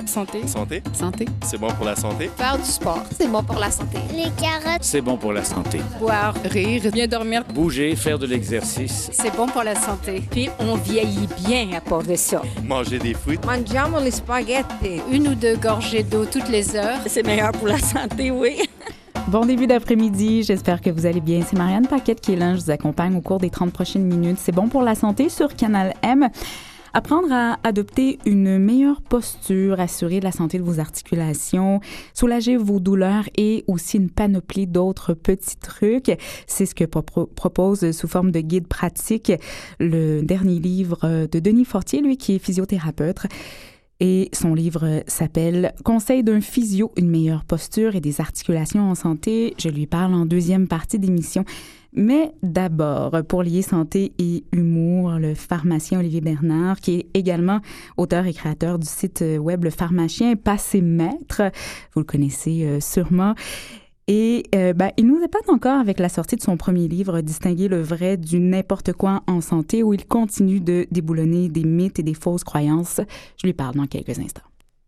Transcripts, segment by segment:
Santé. Santé. Santé. C'est bon pour la santé. Faire du sport. C'est bon pour la santé. Les carottes. C'est bon pour la santé. Boire, rire, bien dormir. Bouger, faire de l'exercice. C'est bon pour la santé. Puis on vieillit bien à part de ça. Manger des fruits. Mangiamo les spaghettis. 1 ou 2 gorgées d'eau toutes les heures. C'est meilleur pour la santé, oui. Bon début d'après-midi, j'espère que vous allez bien. C'est Marianne Paquette qui est là, je vous accompagne au cours des 30 prochaines minutes. C'est bon pour la santé sur Canal M. Apprendre à adopter une meilleure posture, assurer la santé de vos articulations, soulager vos douleurs et aussi une panoplie d'autres petits trucs. C'est ce que propose sous forme de guide pratique le dernier livre de Denis Fortier, lui qui est physiothérapeute. Et son livre s'appelle « Conseil d'un physio, une meilleure posture et des articulations en santé ». Je lui parle en deuxième partie d'émission. Mais d'abord, pour lier santé et humour, le pharmacien Olivier Bernard, qui est également auteur et créateur du site web Le Pharmacien Passé Maître, vous le connaissez sûrement. Et il nous épate encore avec la sortie de son premier livre, Distinguer le vrai du n'importe quoi en santé, où il continue de déboulonner des mythes et des fausses croyances. Je lui parle dans quelques instants.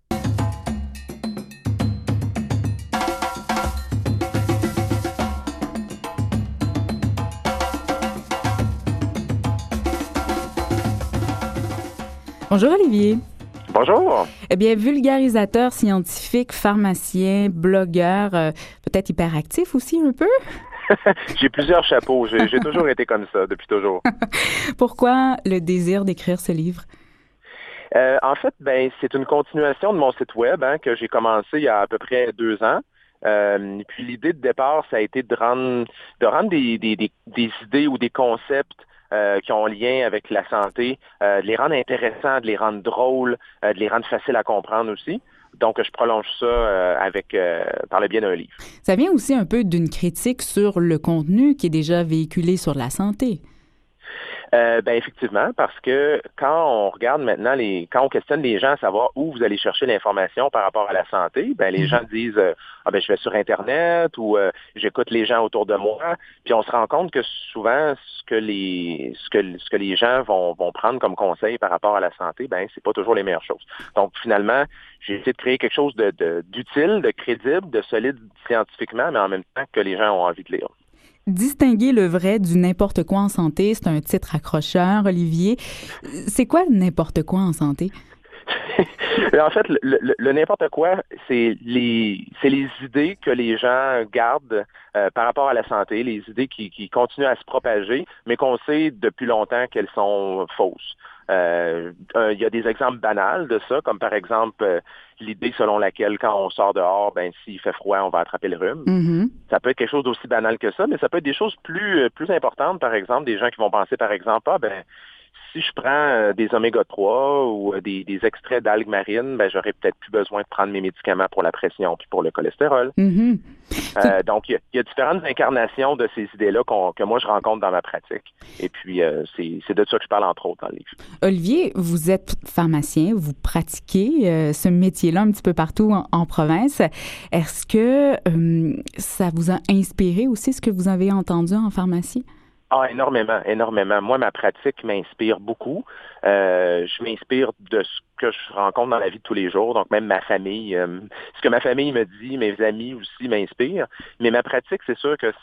Bonjour Olivier. Bonjour. Eh bien, vulgarisateur scientifique, pharmacien, blogueur, peut-être hyperactif aussi un peu? J'ai plusieurs chapeaux. J'ai toujours été comme ça, depuis toujours. Pourquoi le désir d'écrire ce livre? En fait, c'est une continuation de mon site web que j'ai commencé il y a à peu près 2 ans. Et puis l'idée de départ, ça a été de rendre des idées ou des concepts qui ont lien avec la santé, de les rendre intéressants, de les rendre drôles, de les rendre faciles à comprendre aussi. Donc, je prolonge ça par le biais d'un livre. Ça vient aussi un peu d'une critique sur le contenu qui est déjà véhiculé sur la santé. Effectivement, parce que quand on regarde maintenant, quand on questionne les gens à savoir où vous allez chercher l'information par rapport à la santé, les gens disent je vais sur Internet ou j'écoute les gens autour de moi. Puis on se rend compte que souvent ce que les gens vont prendre comme conseil par rapport à la santé, c'est pas toujours les meilleures choses. Donc finalement, j'ai essayé de créer quelque chose d'utile, de crédible, de solide scientifiquement, mais en même temps que les gens ont envie de lire. Distinguer le vrai du n'importe quoi en santé, c'est un titre accrocheur, Olivier. C'est quoi le n'importe quoi en santé? En fait, le n'importe quoi, c'est les idées que les gens gardent par rapport à la santé, les idées qui continuent à se propager, mais qu'on sait depuis longtemps qu'elles sont fausses. Il y a des exemples banals de ça, comme par exemple l'idée selon laquelle quand on sort dehors, s'il fait froid, on va attraper le rhume. Mm-hmm. Ça peut être quelque chose d'aussi banal que ça, mais ça peut être des choses plus importantes, par exemple, des gens qui vont penser, par exemple, si je prends des oméga-3 ou des extraits d'algues marines, j'aurais peut-être plus besoin de prendre mes médicaments pour la pression puis pour le cholestérol. Mm-hmm. Donc, il y a différentes incarnations de ces idées-là que moi, je rencontre dans ma pratique. Et puis, c'est de ça que je parle, entre autres, dans le livre. Olivier, vous êtes pharmacien, vous pratiquez ce métier-là un petit peu partout en province. Est-ce que ça vous a inspiré aussi ce que vous avez entendu en pharmacie? Ah, énormément. Moi, ma pratique m'inspire beaucoup. Je m'inspire de ce que je rencontre dans la vie de tous les jours, donc même ma famille. Ce que ma famille me dit, mes amis aussi m'inspirent. Mais ma pratique, c'est sûr que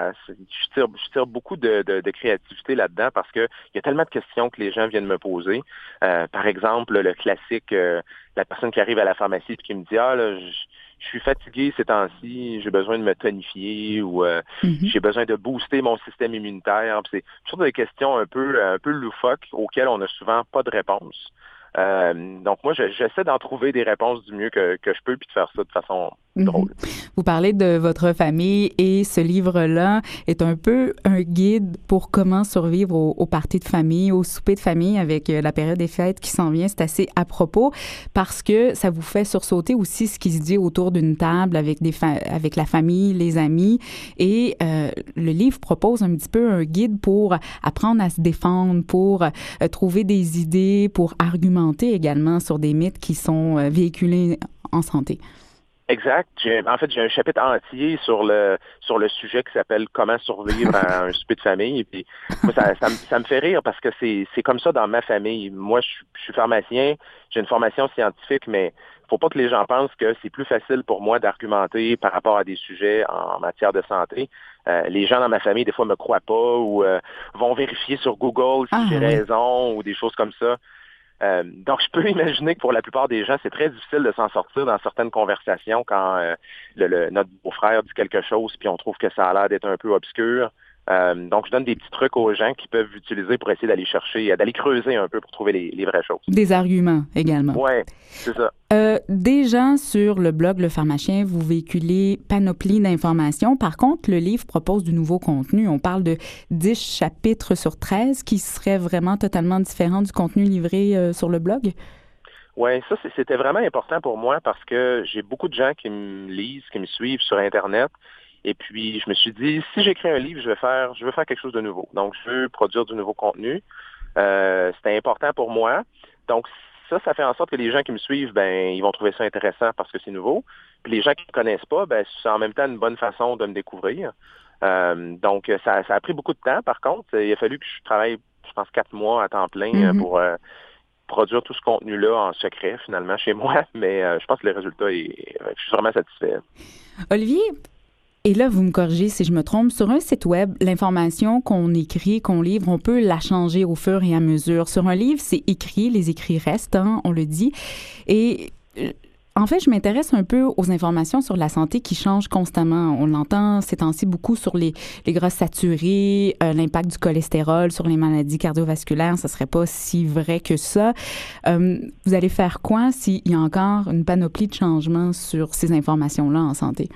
je tire beaucoup de créativité là-dedans parce que il y a tellement de questions que les gens viennent me poser. Par exemple, le classique, la personne qui arrive à la pharmacie et qui me dit je suis fatigué ces temps-ci, j'ai besoin de me tonifier ou j'ai besoin de booster mon système immunitaire. C'est une sorte de questions un peu loufoques auxquelles on n'a souvent pas de réponse. Donc moi, j'essaie d'en trouver des réponses du mieux que je peux puis de faire ça de façon drôle. Vous parlez de votre famille et ce livre-là est un peu un guide pour comment survivre aux parties de famille, aux soupers de famille avec la période des fêtes qui s'en vient. C'est assez à propos parce que ça vous fait sursauter aussi ce qui se dit autour d'une table avec avec la famille, les amis. Et le livre propose un petit peu un guide pour apprendre à se défendre, pour trouver des idées, pour argumenter également sur des mythes qui sont véhiculés en santé. Exact. J'ai un chapitre entier sur le sujet qui s'appelle Comment survivre à un souper de famille. Et puis, moi, ça me fait rire parce que c'est comme ça dans ma famille. Moi, je suis pharmacien, j'ai une formation scientifique, mais faut pas que les gens pensent que c'est plus facile pour moi d'argumenter par rapport à des sujets en matière de santé. Les gens dans ma famille, des fois, me croient pas ou vont vérifier sur Google si j'ai raison ou des choses comme ça. Donc, je peux imaginer que pour la plupart des gens, c'est très difficile de s'en sortir dans certaines conversations quand notre beau-frère dit quelque chose puis on trouve que ça a l'air d'être un peu obscur. Donc, je donne des petits trucs aux gens qui peuvent utiliser pour essayer d'aller chercher, d'aller creuser un peu pour trouver les vraies choses. Des arguments également. Oui, c'est ça. Déjà, sur le blog Le Pharmacien, vous véhiculez panoplie d'informations. Par contre, le livre propose du nouveau contenu. On parle de 10 chapitres sur 13 qui seraient vraiment totalement différents du contenu livré sur le blog. Oui, ça, c'était vraiment important pour moi parce que j'ai beaucoup de gens qui me lisent, qui me suivent sur Internet. Et puis, je me suis dit, si j'écris un livre, je veux faire quelque chose de nouveau. Donc, je veux produire du nouveau contenu. C'était important pour moi. Donc, ça fait en sorte que les gens qui me suivent, ils vont trouver ça intéressant parce que c'est nouveau. Puis les gens qui ne me connaissent pas, c'est en même temps une bonne façon de me découvrir. Donc, ça a pris beaucoup de temps, par contre. Il a fallu que je travaille, je pense, 4 mois à temps plein pour produire tout ce contenu-là en secret, finalement, chez moi. Mais je pense que le résultat, je suis vraiment satisfait. Olivier, et là, vous me corrigez si je me trompe, sur un site web, l'information qu'on écrit, qu'on livre, on peut la changer au fur et à mesure. Sur un livre, c'est écrit, les écrits restent, on le dit. Et en fait, je m'intéresse un peu aux informations sur la santé qui changent constamment. On l'entend ces temps-ci beaucoup sur les gras saturés, l'impact du cholestérol sur les maladies cardiovasculaires. Ça serait pas si vrai que ça. Vous allez faire quoi s'il y a encore une panoplie de changements sur ces informations-là en santé?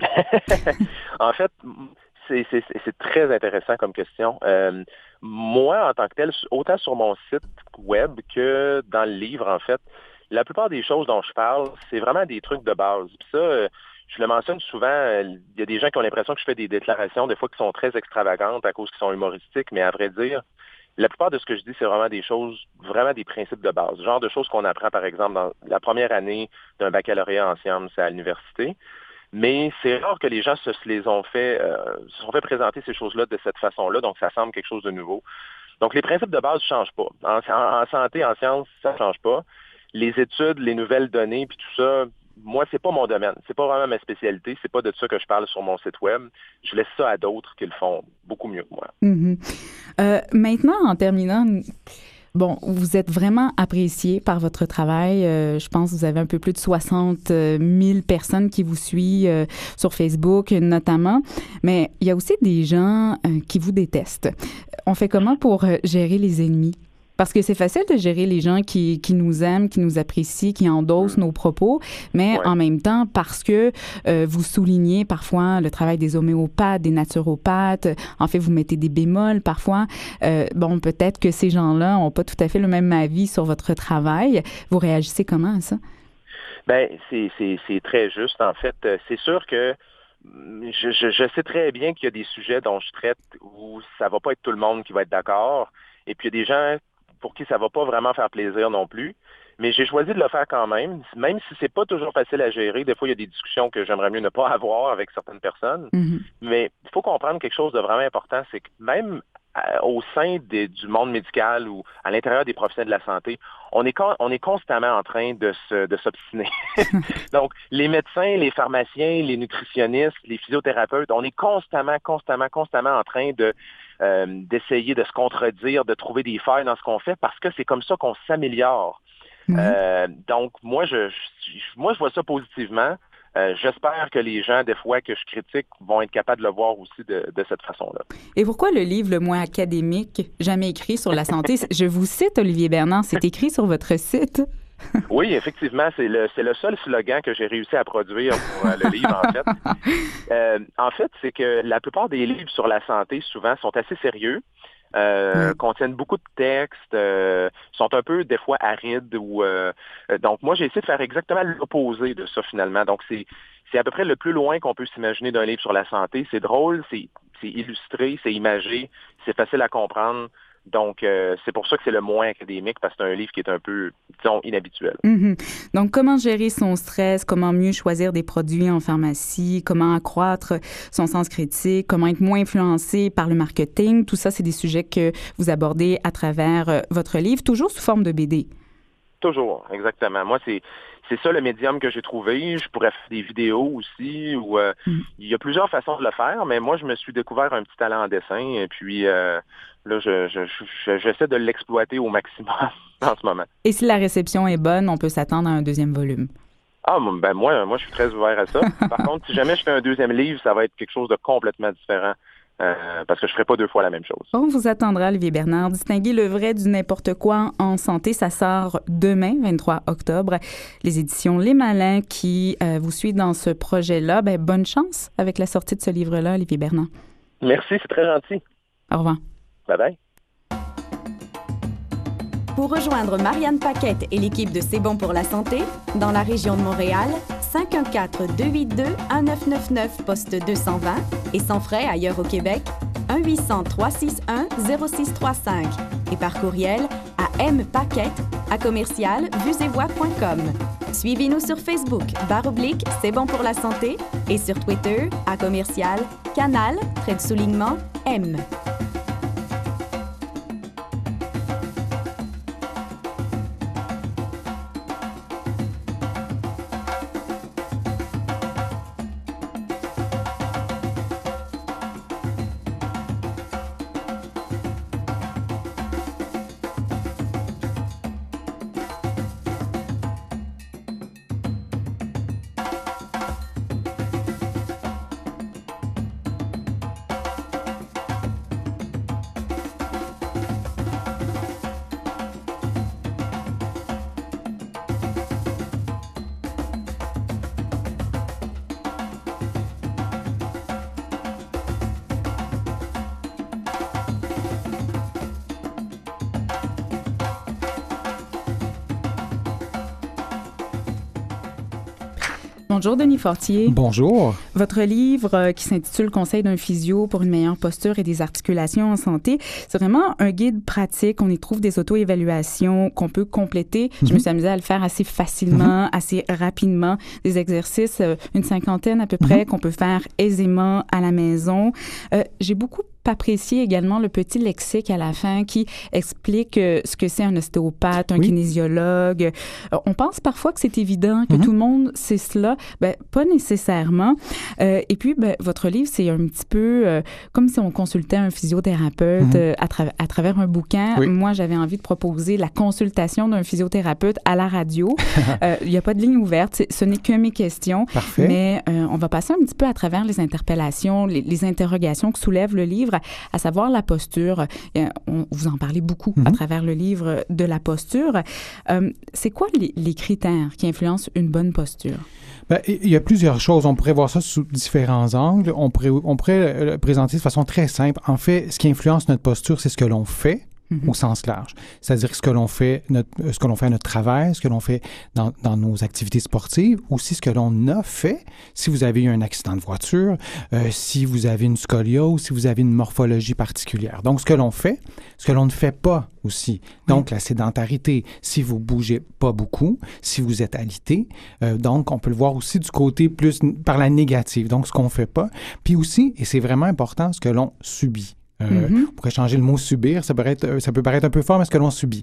En fait, c'est très intéressant comme question. Moi, en tant que tel, autant sur mon site web que dans le livre, en fait, la plupart des choses dont je parle, c'est vraiment des trucs de base. Puis ça, je le mentionne souvent, il y a des gens qui ont l'impression que je fais des déclarations, des fois qui sont très extravagantes à cause qu'ils sont humoristiques, mais à vrai dire, la plupart de ce que je dis, c'est vraiment des choses, vraiment des principes de base. Genre de choses qu'on apprend, par exemple, dans la première année d'un baccalauréat en sciences à l'université. Mais c'est rare que les gens se sont fait présenter ces choses-là de cette façon-là, donc ça semble quelque chose de nouveau. Donc les principes de base ne changent pas. En santé, en sciences, ça ne change pas. Les études, les nouvelles données, puis tout ça, moi, c'est pas mon domaine. C'est pas vraiment ma spécialité. C'est pas de ça que je parle sur mon site web. Je laisse ça à d'autres qui le font beaucoup mieux que moi. Maintenant, en terminant, bon, vous êtes vraiment apprécié par votre travail. Je pense que vous avez un peu plus de 60 000 personnes qui vous suivent sur Facebook, notamment. Mais il y a aussi des gens qui vous détestent. On fait comment pour gérer les ennemis? Parce que c'est facile de gérer les gens qui nous aiment, qui nous apprécient, qui endossent nos propos, mais en même temps, parce que vous soulignez parfois le travail des homéopathes, des naturopathes, en fait, vous mettez des bémols parfois. Bon, peut-être que ces gens-là n'ont pas tout à fait le même avis sur votre travail. Vous réagissez comment à ça? C'est très juste, en fait. C'est sûr que je sais très bien qu'il y a des sujets dont je traite où ça va pas être tout le monde qui va être d'accord. Et puis, il y a des gens pour qui ça va pas vraiment faire plaisir non plus. Mais j'ai choisi de le faire quand même si c'est pas toujours facile à gérer. Des fois, il y a des discussions que j'aimerais mieux ne pas avoir avec certaines personnes. Mais il faut comprendre quelque chose de vraiment important, c'est que même au sein du monde médical ou à l'intérieur des professionnels de la santé, on est constamment en train de s'obstiner. Donc, les médecins, les pharmaciens, les nutritionnistes, les physiothérapeutes, on est constamment en train d'essayer de se contredire, de trouver des failles dans ce qu'on fait parce que c'est comme ça qu'on s'améliore. Donc, moi, je vois ça positivement. J'espère que les gens, des fois, que je critique, vont être capables de le voir aussi de cette façon-là. Et pourquoi le livre le moins académique, jamais écrit sur la santé? Je vous cite, Olivier Bernard, c'est écrit sur votre site. Oui, effectivement, c'est le seul slogan que j'ai réussi à produire pour le livre, en fait. En fait, c'est que la plupart des livres sur la santé, souvent, sont assez sérieux. Contiennent beaucoup de textes, sont un peu des fois arides donc moi j'ai essayé de faire exactement l'opposé de ça finalement. Donc c'est à peu près le plus loin qu'on peut s'imaginer d'un livre sur la santé. C'est drôle, c'est illustré, c'est imagé, c'est facile à comprendre. Donc, c'est pour ça que c'est le moins académique, parce que c'est un livre qui est un peu, disons, inhabituel. Donc, comment gérer son stress, comment mieux choisir des produits en pharmacie, comment accroître son sens critique, comment être moins influencé par le marketing, tout ça, c'est des sujets que vous abordez à travers votre livre, toujours sous forme de BD. Toujours, exactement. Moi, c'est ça le médium que j'ai trouvé. Je pourrais faire des vidéos aussi. Il y a plusieurs façons de le faire, mais moi, je me suis découvert un petit talent en dessin. Et puis, là, j'essaie de l'exploiter au maximum en ce moment. Et si la réception est bonne, on peut s'attendre à un deuxième volume? Ah, ben moi, je suis très ouvert à ça. Par contre, si jamais je fais un deuxième livre, ça va être quelque chose de complètement différent. Parce que je ne ferai pas deux fois la même chose. On vous attendra, Olivier Bernard. Distinguer le vrai du n'importe quoi en santé, ça sort demain, 23 octobre. Les éditions Les Malins qui vous suivent dans ce projet-là. Bonne chance avec la sortie de ce livre-là, Olivier Bernard. Merci, c'est très gentil. Au revoir. Bye-bye. Pour rejoindre Marianne Paquette et l'équipe de C'est bon pour la santé, dans la région de Montréal, 514-282-1999, poste 220, et sans frais ailleurs au Québec, 1-800-361-0635, et par courriel à mpaquette@commercialvuesetvoix.com. Suivez-nous sur Facebook, /C'est bon pour la santé, et sur Twitter, @canal_M. Bonjour, Denis Fortier. Bonjour. Votre livre qui s'intitule « Conseil d'un physio pour une meilleure posture et des articulations en santé », c'est vraiment un guide pratique. On y trouve des auto-évaluations qu'on peut compléter. Je me suis amusée à le faire assez facilement, assez rapidement. Des exercices, une cinquantaine à peu près, qu'on peut faire aisément à la maison. J'ai beaucoup apprécier également le petit lexique à la fin qui explique ce que c'est un ostéopathe, un kinésiologue. On pense parfois que c'est évident, que tout le monde sait cela. Pas nécessairement. Et puis, votre livre, c'est un petit peu comme si on consultait un physiothérapeute à travers un bouquin. Oui. Moi, j'avais envie de proposer la consultation d'un physiothérapeute à la radio. Il n'y a pas de ligne ouverte. Ce n'est que mes questions. Parfait. Mais on va passer un petit peu à travers les interpellations, les interrogations que soulève le livre, à savoir la posture. Vous en parlez beaucoup à travers le livre de la posture. C'est quoi les critères qui influencent une bonne posture? Il y a plusieurs choses. On pourrait voir ça sous différents angles. On pourrait le présenter de façon très simple. En fait, ce qui influence notre posture, c'est ce que l'on fait. Au sens large. C'est-à-dire ce que l'on fait à notre travail, ce que l'on fait dans nos activités sportives, aussi ce que l'on a fait si vous avez eu un accident de voiture, si vous avez une scoliose, si vous avez une morphologie particulière. Donc, ce que l'on fait, ce que l'on ne fait pas aussi. Donc, la sédentarité, si vous bougez pas beaucoup, si vous êtes alité. Donc, on peut le voir aussi du côté plus par la négative. Donc, ce qu'on fait pas. Puis aussi, et c'est vraiment important, ce que l'on subit. On pourrait changer le mot « subir », ça peut paraître un peu fort, mais ce que l'on subit.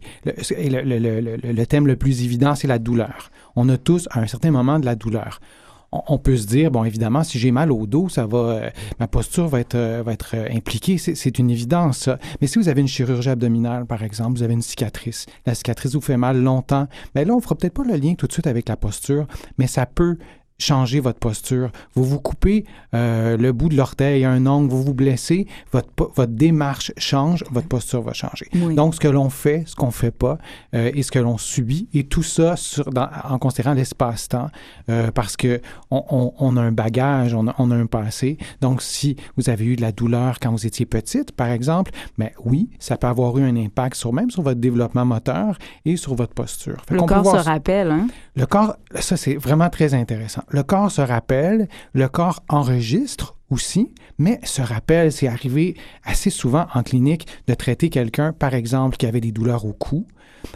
Le thème le plus évident, c'est la douleur. On a tous, à un certain moment, de la douleur. On peut se dire, bon, évidemment, si j'ai mal au dos, ma posture va être impliquée. C'est une évidence, ça. Mais si vous avez une chirurgie abdominale, par exemple, vous avez une cicatrice, la cicatrice vous fait mal longtemps, bien là, on ne fera peut-être pas le lien tout de suite avec la posture, mais ça peut changer votre posture. Vous vous coupez le bout de l'orteil, un ongle, vous vous blessez, votre démarche change, votre posture va changer. Oui. Donc, ce que l'on fait, ce qu'on ne fait pas et ce que l'on subit, et tout ça en considérant l'espace-temps, parce qu'on a un bagage, on a un passé. Donc, si vous avez eu de la douleur quand vous étiez petite, par exemple, bien oui, ça peut avoir eu un impact même sur votre développement moteur et sur votre posture. Le corps se rappelle, hein? Le corps, ça, c'est vraiment très intéressant. le corps se rappelle, le corps enregistre aussi, mais se rappelle, c'est arrivé assez souvent en clinique de traiter quelqu'un, par exemple, qui avait des douleurs au cou,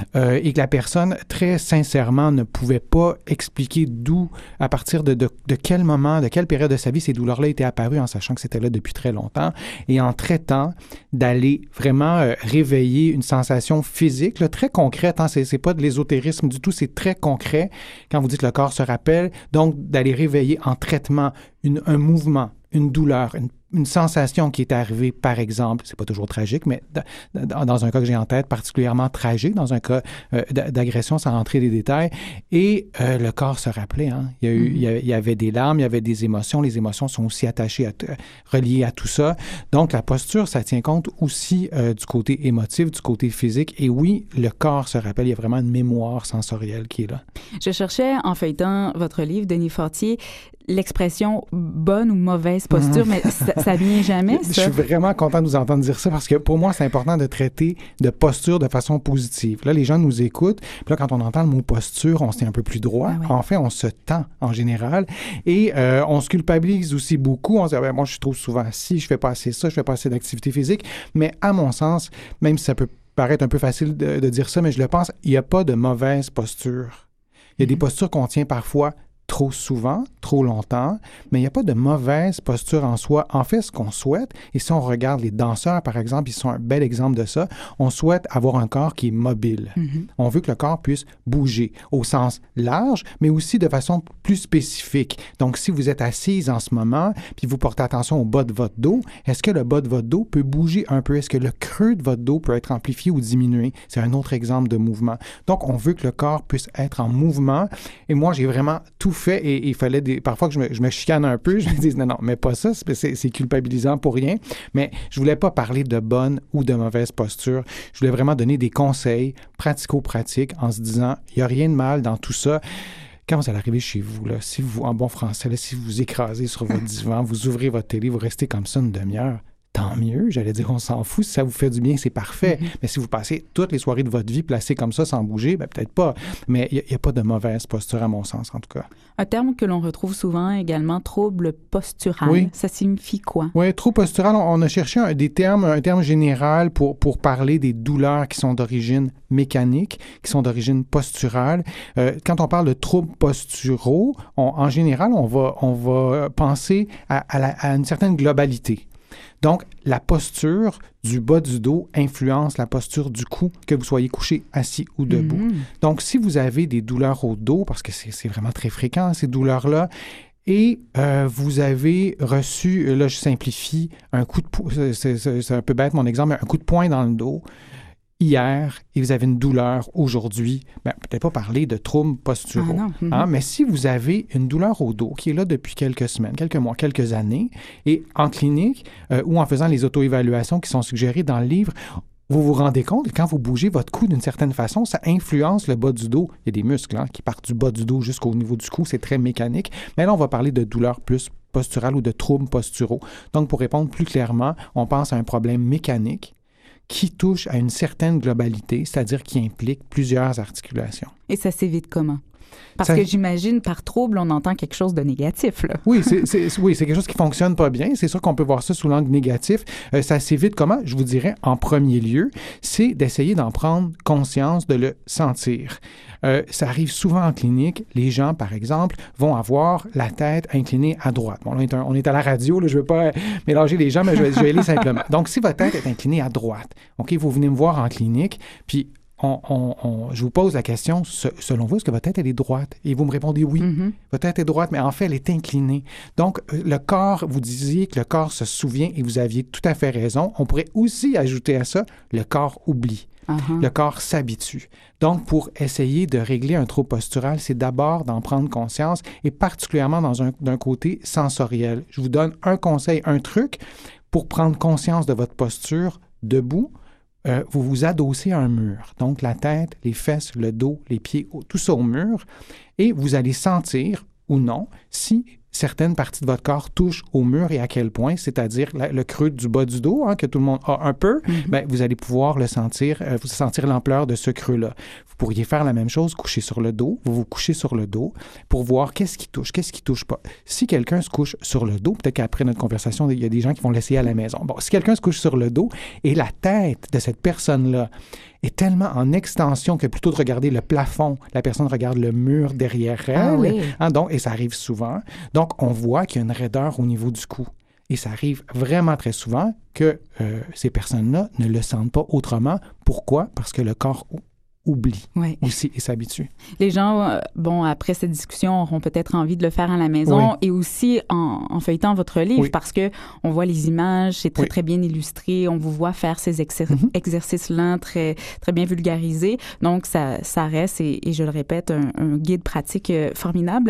et que la personne, très sincèrement, ne pouvait pas expliquer d'où, à partir de quel moment, de quelle période de sa vie ces douleurs-là étaient apparues, en sachant que c'était là depuis très longtemps, et en traitant d'aller vraiment réveiller une sensation physique, là, très concrète, hein, c'est pas de l'ésotérisme du tout, c'est très concret, quand vous dites le corps se rappelle, donc d'aller réveiller en traitement un mouvement, une douleur, une sensation qui est arrivée, par exemple, c'est pas toujours tragique, mais dans un cas que j'ai en tête, particulièrement tragique, dans un cas d'agression, sans rentrer des détails, et le corps se rappelait. Hein. Il y avait des larmes, il y avait des émotions. Les émotions sont aussi attachées, reliées à tout ça. Donc, la posture, ça tient compte aussi du côté émotif, du côté physique. Et oui, le corps se rappelle. Il y a vraiment une mémoire sensorielle qui est là. Je cherchais, en feuilletant votre livre, Denis Fortier, l'expression bonne ou mauvaise posture, mais ça vient jamais, ça. Je suis vraiment content de vous entendre dire ça parce que pour moi, c'est important de traiter de posture de façon positive. Là, les gens nous écoutent. Puis là, quand on entend le mot posture, on se tient un peu plus droit. Ah ouais. En fait, on se tend en général et on se culpabilise aussi beaucoup. On se dit, moi, je suis trop souvent assis, je fais pas assez ça, je fais pas assez d'activité physique. Mais à mon sens, même si ça peut paraître un peu facile de dire ça, mais je le pense, il n'y a pas de mauvaise posture. Il y a des postures qu'on tient parfois trop souvent, trop longtemps, mais il n'y a pas de mauvaise posture en soi. En fait, ce qu'on souhaite, et si on regarde les danseurs, par exemple, ils sont un bel exemple de ça, on souhaite avoir un corps qui est mobile. On veut que le corps puisse bouger au sens large, mais aussi de façon plus spécifique. Donc, si vous êtes assise en ce moment, puis vous portez attention au bas de votre dos, est-ce que le bas de votre dos peut bouger un peu? Est-ce que le creux de votre dos peut être amplifié ou diminué? C'est un autre exemple de mouvement. Donc, on veut que le corps puisse être en mouvement, et moi, j'ai vraiment tout fait et il fallait parfois que je me chicane un peu, je me dis non, mais pas ça, c'est culpabilisant pour rien, mais je voulais pas parler de bonne ou de mauvaise posture, je voulais vraiment donner des conseils pratico-pratiques en se disant, il n'y a rien de mal dans tout ça. Quand vous allez arriver chez vous, là, si vous, en bon français, là, si vous vous écrasez sur votre divan, vous ouvrez votre télé, vous restez comme ça une demi-heure, tant mieux, j'allais dire, on s'en fout. Si ça vous fait du bien, c'est parfait. Mais si vous passez toutes les soirées de votre vie placées comme ça, sans bouger, ben peut-être pas. Mais il n'y a pas de mauvaise posture, à mon sens, en tout cas. Un terme que l'on retrouve souvent également, trouble postural. Oui. Ça signifie quoi? Oui, trouble postural, on a cherché un terme général pour parler des douleurs qui sont d'origine mécanique, qui sont d'origine posturale. Quand on parle de troubles posturaux, en général, on va penser à une certaine globalité. Donc, la posture du bas du dos influence la posture du cou, que vous soyez couché, assis ou debout. Donc, si vous avez des douleurs au dos, parce que c'est vraiment très fréquent, ces douleurs-là, et vous avez reçu, là, je simplifie, un coup de poing, c'est un peu bête mon exemple, mais un coup de poing dans le dos, hier, et vous avez une douleur aujourd'hui, bien, peut-être pas parler de troubles posturaux. Hein, mais si vous avez une douleur au dos qui est là depuis quelques semaines, quelques mois, quelques années, et en clinique ou en faisant les auto-évaluations qui sont suggérées dans le livre, vous vous rendez compte que quand vous bougez votre cou d'une certaine façon, ça influence le bas du dos. Il y a des muscles qui partent du bas du dos jusqu'au niveau du cou, c'est très mécanique. Mais là, on va parler de douleurs plus posturales ou de troubles posturaux. Donc, pour répondre plus clairement, on pense à un problème mécanique qui touche à une certaine globalité, c'est-à-dire qui implique plusieurs articulations. Et ça s'évite comment? Parce que j'imagine, par trouble, on entend quelque chose de négatif, là. Oui, c'est quelque chose qui ne fonctionne pas bien. C'est sûr qu'on peut voir ça sous l'angle négatif. Ça s'évite comment? Je vous dirais, en premier lieu, c'est d'essayer d'en prendre conscience, de le sentir. Ça arrive souvent en clinique. Les gens, par exemple, vont avoir la tête inclinée à droite. Bon, là, on est à la radio, là, je ne veux pas mélanger les gens, mais je vais aller simplement. Donc, si votre tête est inclinée à droite, OK, vous venez me voir en clinique, puis je vous pose la question, selon vous, est-ce que votre tête, elle est droite? Et vous me répondez oui. Votre tête est droite, mais en fait, elle est inclinée. Donc, le corps, vous disiez que le corps se souvient et vous aviez tout à fait raison. On pourrait aussi ajouter à ça, le corps oublie. Le corps s'habitue. Donc, pour essayer de régler un trouble postural, c'est d'abord d'en prendre conscience et particulièrement d'un côté sensoriel. Je vous donne un conseil, un truc pour prendre conscience de votre posture debout. Vous vous adossez à un mur. Donc, la tête, les fesses, le dos, les pieds, tout ça au mur. Et vous allez sentir ou non si certaines parties de votre corps touchent au mur et à quel point, c'est-à-dire le creux du bas du dos, que tout le monde a un peu, bien, vous allez pouvoir le sentir, vous sentir l'ampleur de ce creux-là. Vous pourriez faire la même chose, coucher sur le dos, vous couchez sur le dos pour voir qu'est-ce qui touche pas. Si quelqu'un se couche sur le dos, peut-être qu'après notre conversation, il y a des gens qui vont l'essayer à la maison. Bon, si quelqu'un se couche sur le dos et la tête de cette personne-là est tellement en extension que plutôt de regarder le plafond, la personne regarde le mur derrière elle. Ah oui. Donc, et ça arrive souvent. Donc, on voit qu'il y a une raideur au niveau du cou. Et ça arrive vraiment très souvent que ces personnes-là ne le sentent pas autrement. Pourquoi? Parce que le corps oublie aussi et s'habitue. Les gens, après cette discussion, auront peut-être envie de le faire à la maison et aussi en feuilletant votre livre parce que on voit les images, c'est très, très bien illustré, on vous voit faire ces exercices-là très, très bien vulgarisés. Donc, ça reste, et je le répète, un guide pratique formidable.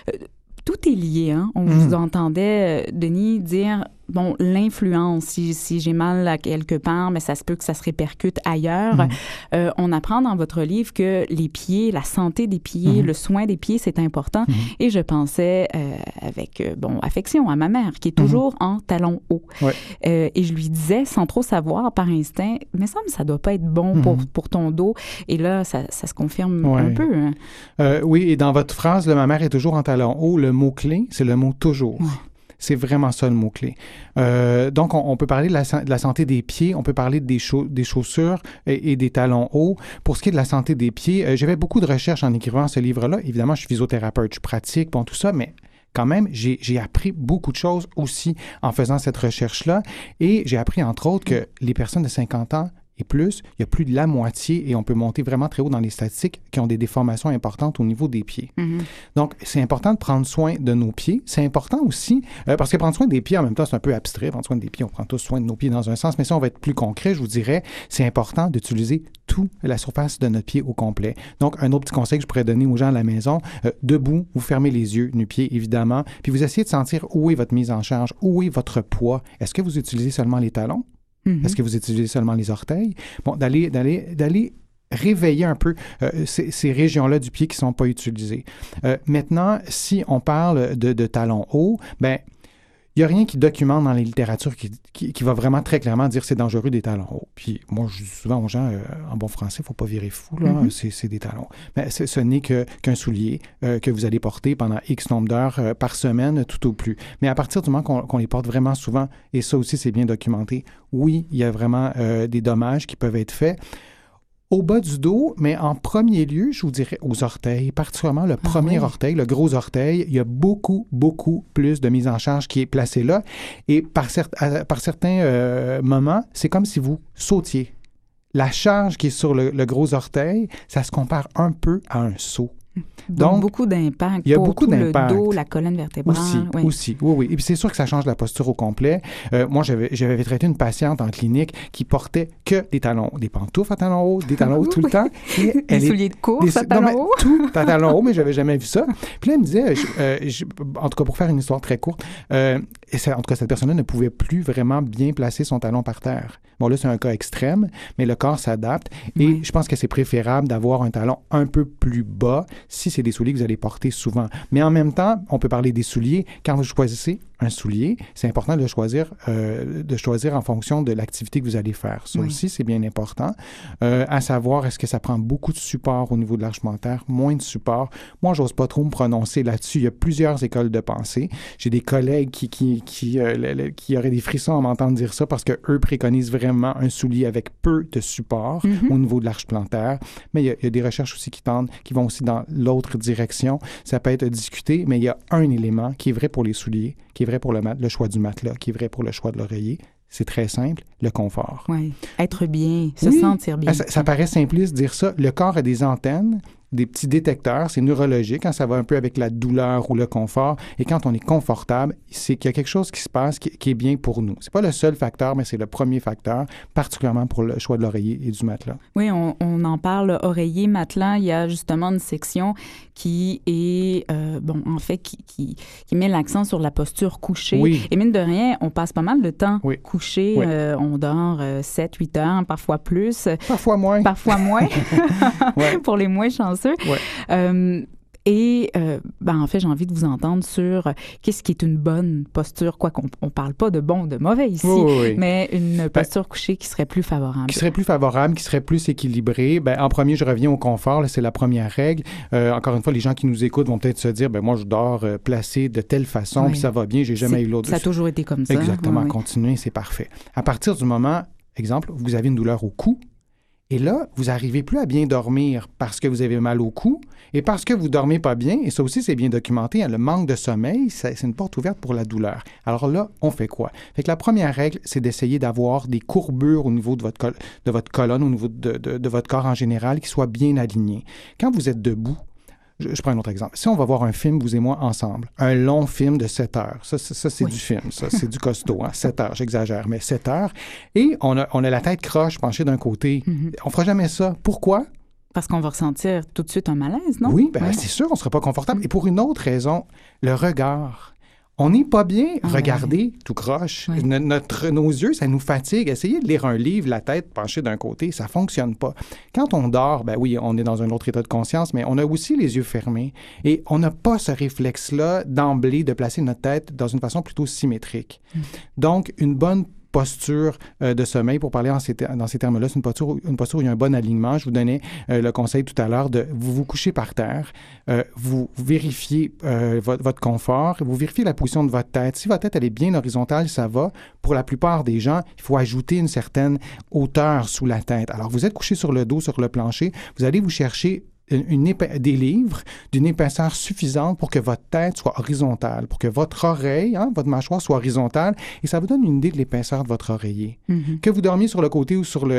Tout est lié, hein? On vous entendait, Denis, dire, l'influence, si j'ai mal à quelque part, mais ça se peut que ça se répercute ailleurs. On apprend dans votre livre que les pieds, la santé des pieds, le soin des pieds, c'est important. Et je pensais avec, affection à ma mère, qui est toujours en talons hauts. Et je lui disais, sans trop savoir, par instinct, mais ça doit pas être bon pour ton dos. Et là, ça se confirme un peu. Hein? Oui, et dans votre phrase, ma mère est toujours en talons hauts, le mot-clé, c'est le mot « toujours ». C'est vraiment ça le mot-clé. Donc, on peut parler de la santé des pieds, on peut parler des chaussures et des talons hauts. Pour ce qui est de la santé des pieds, j'avais beaucoup de recherches en écrivant ce livre-là. Évidemment, je suis physiothérapeute, je pratique, tout ça, mais quand même, j'ai appris beaucoup de choses aussi en faisant cette recherche-là. Et j'ai appris, entre autres, que les personnes de 50 ans et plus, il y a plus de la moitié, et on peut monter vraiment très haut dans les statistiques, qui ont des déformations importantes au niveau des pieds. Donc, c'est important de prendre soin de nos pieds. C'est important aussi, parce que prendre soin des pieds, en même temps, c'est un peu abstrait. Prendre soin des pieds, on prend tous soin de nos pieds dans un sens, mais si on va être plus concret, je vous dirais, c'est important d'utiliser toute la surface de notre pied au complet. Donc, un autre petit conseil que je pourrais donner aux gens à la maison, debout, vous fermez les yeux, nu-pieds, évidemment, puis vous essayez de sentir où est votre mise en charge, où est votre poids. Est-ce que vous utilisez seulement les talons? Est-ce que vous utilisez seulement les orteils? D'aller réveiller un peu ces régions-là du pied qui ne sont pas utilisées. Maintenant, si on parle de talons hauts, il n'y a rien qui documente dans les littératures qui va vraiment très clairement dire c'est dangereux des talons hauts. Puis moi, je dis souvent aux gens, en bon français, il ne faut pas virer fou, là, c'est des talons. Mais ce n'est qu'un soulier que vous allez porter pendant X nombre d'heures par semaine, tout au plus. Mais à partir du moment qu'on les porte vraiment souvent, et ça aussi, c'est bien documenté, oui, il y a vraiment des dommages qui peuvent être faits. Au bas du dos, mais en premier lieu, je vous dirais aux orteils, particulièrement le premier orteil, le gros orteil, il y a beaucoup, beaucoup plus de mise en charge qui est placée là. Et par certains moments, c'est comme si vous sautiez. La charge qui est sur le gros orteil, ça se compare un peu à un saut. Donc, beaucoup d'impact. Il y a pour beaucoup d'impact. Le dos, la colonne vertébrale. Aussi. Oui. Et puis, c'est sûr que ça change la posture au complet. Moi, j'avais traité une patiente en clinique qui portait que des talons, des pantoufles à talons hauts, des talons hauts tout le temps. Des souliers de course à talons hauts? Tout à talons hauts, mais j'avais jamais vu ça. Puis là, elle me disait, en tout cas, pour faire une histoire très courte, en tout cas, cette personne-là ne pouvait plus vraiment bien placer son talon par terre. Bon, là, c'est un cas extrême, mais le corps s'adapte. Et je pense que c'est préférable d'avoir un talon un peu plus bas si c'est des souliers que vous allez porter souvent. Mais en même temps, on peut parler des souliers. Quand vous choisissez un soulier, c'est important de le choisir en fonction de l'activité que vous allez faire. Ça aussi, c'est bien important. À savoir, est-ce que ça prend beaucoup de support au niveau de l'archementaire, moins de support? Moi, j'ose pas trop me prononcer là-dessus. Il y a plusieurs écoles de pensée. J'ai des collègues qui auraient des frissons à m'entendre dire ça parce qu'eux préconisent vraiment un soulier avec peu de support au niveau de l'arche plantaire. Mais il y a des recherches aussi qui vont aussi dans l'autre direction. Ça peut être discuté, mais il y a un élément qui est vrai pour les souliers, qui est vrai pour le choix du matelas, qui est vrai pour le choix de l'oreiller. C'est très simple, le confort. Oui, être bien, se sentir bien. Ça paraît simpliste de dire ça. Le corps a des antennes, des petits détecteurs, c'est neurologique, ça va un peu avec la douleur ou le confort. Et quand on est confortable, c'est qu'il y a quelque chose qui se passe qui est bien pour nous. C'est pas le seul facteur, mais c'est le premier facteur, particulièrement pour le choix de l'oreiller et du matelas. Oui, on en parle, oreiller, matelas. Il y a justement une section qui est, qui met l'accent sur la posture couchée. Oui. Et mine de rien, on passe pas mal de temps couché. Oui. On dort 7-8 heures, parfois plus. Parfois moins. Pour les moins chanceux. Ouais. Et en fait, j'ai envie de vous entendre sur qu'est-ce qui est une bonne posture, quoi qu'on ne parle pas de bon ou de mauvais ici, mais une posture couchée qui serait plus favorable. Qui serait plus favorable, qui serait plus équilibrée. En premier, je reviens au confort, là, c'est la première règle. Encore une fois, les gens qui nous écoutent vont peut-être se dire, moi, je dors placé de telle façon, puis ça va bien, j'ai jamais eu l'autre. Ça a toujours été comme ça. Exactement, continuez, c'est parfait. À partir du moment, exemple, vous avez une douleur au cou, et là, vous n'arrivez plus à bien dormir parce que vous avez mal au cou et parce que vous ne dormez pas bien. Et ça aussi, c'est bien documenté. Le manque de sommeil, c'est une porte ouverte pour la douleur. Alors là, on fait quoi? Fait que la première règle, c'est d'essayer d'avoir des courbures au niveau de votre colonne, au niveau de votre corps en général, qui soient bien alignées. Quand vous êtes debout, je prends un autre exemple. Si on va voir un film, vous et moi, ensemble, un long film de 7 heures, ça c'est du film, ça, c'est du costaud, 7 heures, j'exagère, mais 7 heures, et on a la tête croche, penchée d'un côté. On fera jamais ça. Pourquoi? Parce qu'on va ressentir tout de suite un malaise, non? Oui, c'est sûr, on ne sera pas confortable. Et pour une autre raison, le regard. On n'est pas bien regardé tout croche. Oui. Nos yeux, ça nous fatigue. Essayez de lire un livre, la tête penchée d'un côté, ça ne fonctionne pas. Quand on dort, oui, on est dans un autre état de conscience, mais on a aussi les yeux fermés. Et on n'a pas ce réflexe-là d'emblée de placer notre tête dans une façon plutôt symétrique. Donc, une bonne posture de sommeil, pour parler dans ces termes-là, c'est une posture où il y a un bon alignement. Je vous donnais le conseil tout à l'heure de vous coucher par terre, vous vérifiez votre confort, vous vérifiez la position de votre tête. Si votre tête elle est bien horizontale, ça va. Pour la plupart des gens, il faut ajouter une certaine hauteur sous la tête. Alors, vous êtes couché sur le dos, sur le plancher, vous allez vous chercher des livres d'une épaisseur suffisante pour que votre tête soit horizontale, pour que votre oreille, votre mâchoire soit horizontale, et ça vous donne une idée de l'épaisseur de votre oreiller. Que vous dormiez sur le côté ou sur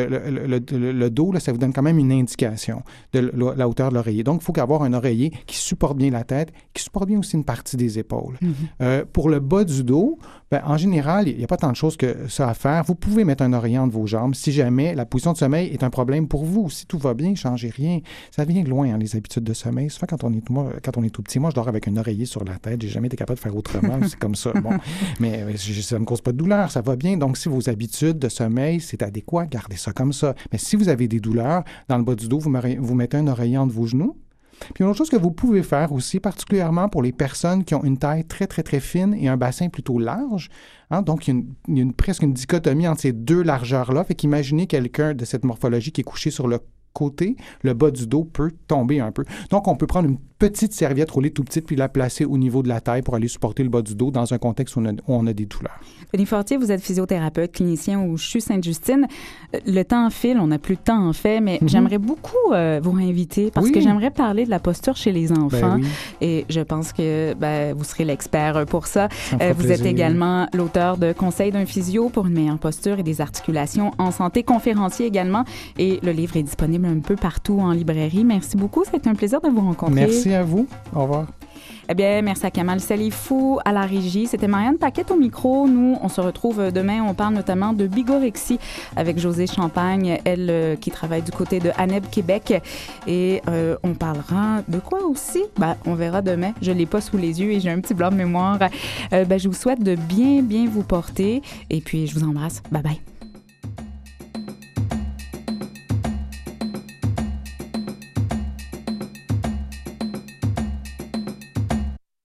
le dos, là, ça vous donne quand même une indication de la hauteur de l'oreiller. Donc, il faut avoir un oreiller qui supporte bien la tête, qui supporte bien aussi une partie des épaules. Pour le bas du dos, en général, il n'y a pas tant de choses que ça à faire. Vous pouvez mettre un oreiller entre vos jambes si jamais la position de sommeil est un problème pour vous. Si tout va bien, ne changez rien. Ça vient loin, les habitudes de sommeil. Souvent, quand on est tout petit, moi, je dors avec un oreiller sur la tête. J'ai jamais été capable de faire autrement. C'est comme ça. Bon. Mais ça ne me cause pas de douleur. Ça va bien. Donc, si vos habitudes de sommeil, c'est adéquat, gardez ça comme ça. Mais si vous avez des douleurs dans le bas du dos, vous mettez un oreiller entre vos genoux. Puis une autre chose que vous pouvez faire aussi, particulièrement pour les personnes qui ont une taille très, très, très fine et un bassin plutôt large, donc il y a presque une dichotomie entre ces deux largeurs-là. Fait qu'imaginez quelqu'un de cette morphologie qui est couché sur le côté, le bas du dos peut tomber un peu. Donc, on peut prendre une petite serviette roulée tout petite puis la placer au niveau de la taille pour aller supporter le bas du dos dans un contexte où on a des douleurs. Denis Fortier, vous êtes physiothérapeute, clinicien au CHU Sainte-Justine. Le temps file, on n'a plus de temps en fait, mais j'aimerais beaucoup vous réinviter parce que j'aimerais parler de la posture chez les enfants et je pense que vous serez l'expert pour ça. Vous êtes également l'auteur de Conseils d'un physio pour une meilleure posture et des articulations en santé, conférencier également, et le livre est disponible un peu partout en librairie. Merci beaucoup, c'est un plaisir de vous rencontrer. Merci à vous. Au revoir. Eh bien, merci à Kamal Salifou à la régie. C'était Marianne Paquette au micro. Nous, on se retrouve demain. On parle notamment de bigorexie avec Josée Champagne, elle qui travaille du côté de ANEB Québec. Et on parlera de quoi aussi? On verra demain. Je ne l'ai pas sous les yeux et j'ai un petit blanc de mémoire. Je vous souhaite de bien vous porter. Et puis, je vous embrasse. Bye bye.